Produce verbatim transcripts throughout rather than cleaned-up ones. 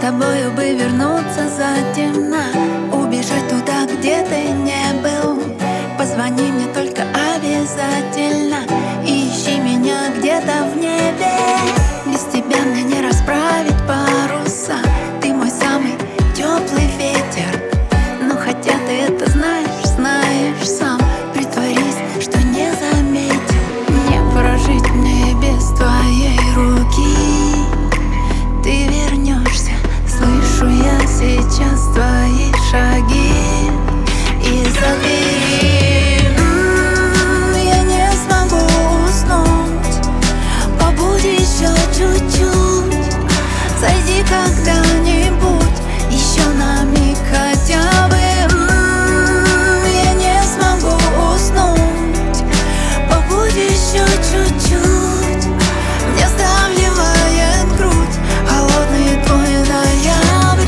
тобою бы вернуться затемно, убежать туда, где ты не был. Позвони мне только обязательно, ищи меня где-то в небе. Без тебя мне не расправить паруса, ты мой самый теплый ветер. Но хотя ты это знаешь, знаешь сам, притворись, что не заметил. Не прожить мне без твоей руки. Ты вернешься, слышу я сейчас твои шаги из-за двери. М-м, я не смогу уснуть, побудь еще чуть-чуть. Зайди когда-нибудь еще на миг хотя бы. М-м, я не смогу уснуть, побудь еще чуть-чуть. Мне сдавливает грудь холодный твой ноябрь.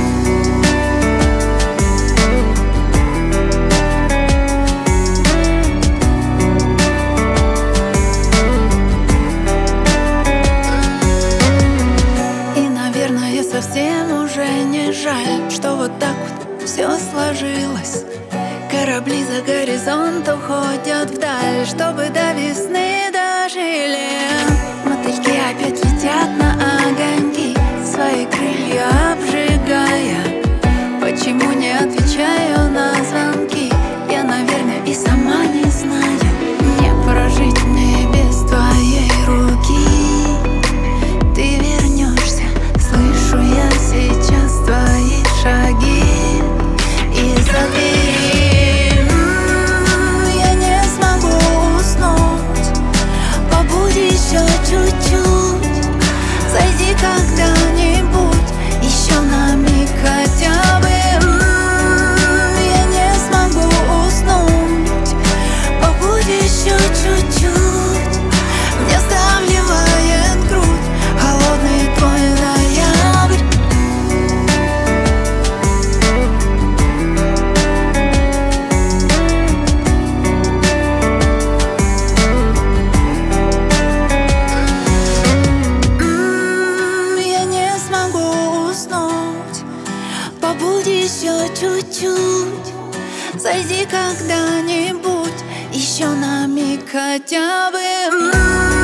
И, наверное, совсем уже не жаль, что вот так вот все сложилось. Корабли за горизонт уходят вдаль, чтобы до весны дожили. Мотыльки опять летят на огоньки, свои крылья обжигая. Почему не отвечаю на звонки? Я, наверное, и сама не знаю. Не прожить мне без твоей руки. Ты вернешься, слышу я сейчас твои шаги из-за двери. М-м, я не смогу уснуть, побудь еще чуть-чуть. Зайди когда-нибудь еще на миг хотя бы. М-м, я не смогу уснуть, побудь еще чуть-чуть. Мне сдавливает грудь холодный твой ноябрь. М-м, я не смогу уснуть, побудь еще чуть-чуть. Зайди когда-нибудь еще на миг хотя бы. М-м,